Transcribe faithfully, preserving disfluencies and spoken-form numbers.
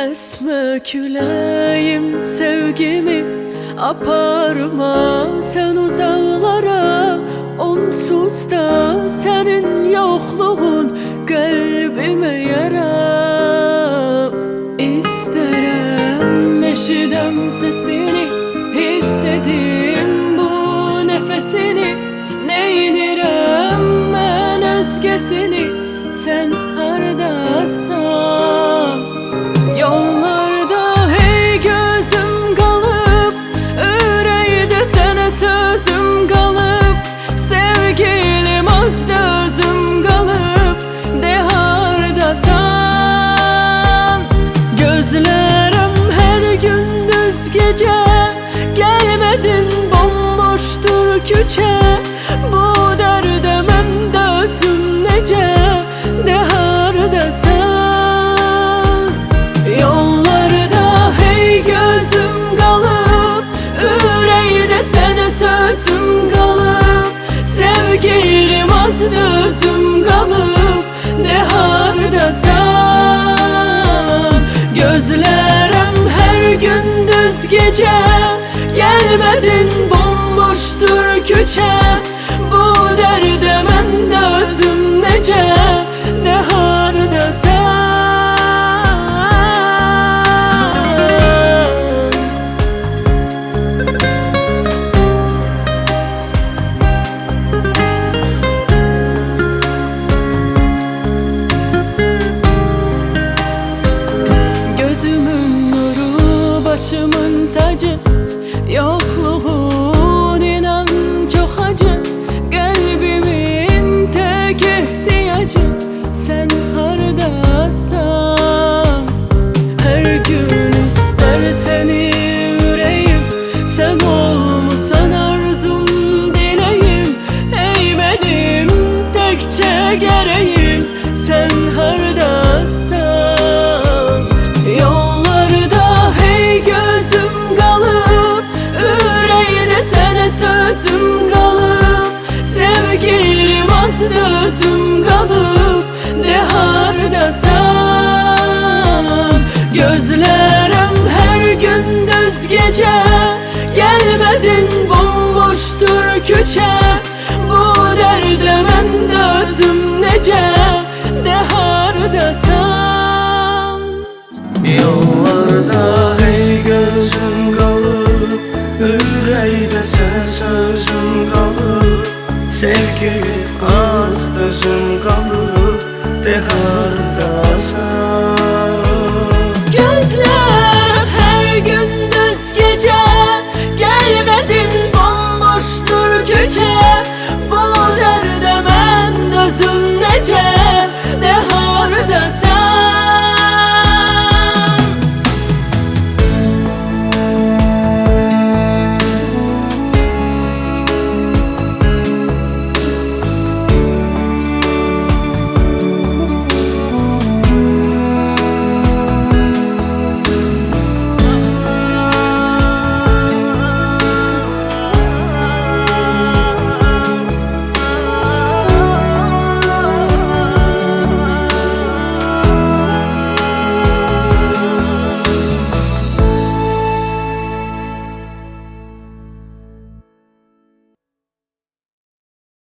Esme küləyim sevgimi aparma sen uzaqlara. Onsuz da senin yokluğun kalbime yara. İsterim eşidem sesini, hissedim bu nefesini. Neyinirem ben özgesini, sen hardasan. Yollarda hey gözüm kalıp, yüreğde sana sözüm kalıp. Sevgilim azda özüm kalıp, de hardasan. Gözlerim her gündüz gece, gelmedin bomboştur küçe. Bu derde mende özüm nece, de hardasan. Yollarda hey gözüm kalıp, yüreğde sana sözüm kalıp. Sevgilim azdı özüm kalıp, de hardasan. Gözlerim her gündüz gece, gelmedin bomboştur küçem. Bu derde mende özüm nece, de hardasan. Gözümün nuru, başımın tacı. Yokluğun inan çok acı, kalbimin tek ihtiyacı. Sen hardasan. Her gün ister seni yüreğim, sen olmuşsan arzum dileğim. Ey benim tekçe gereğim, sen hardasan. Yollarda hey gözüm kalıp, yüreğde sana sözüm kalıp. Sevgilim azdı özüm kalıp, de hardasan. Gözlerim her gündüz gece, gelmedin bomboştur küçe. Bu derde mende özüm nece, de hardasan. Yollarda hey gözüm kalıp, yüreğde sen sözüm kalıp. Sevgilim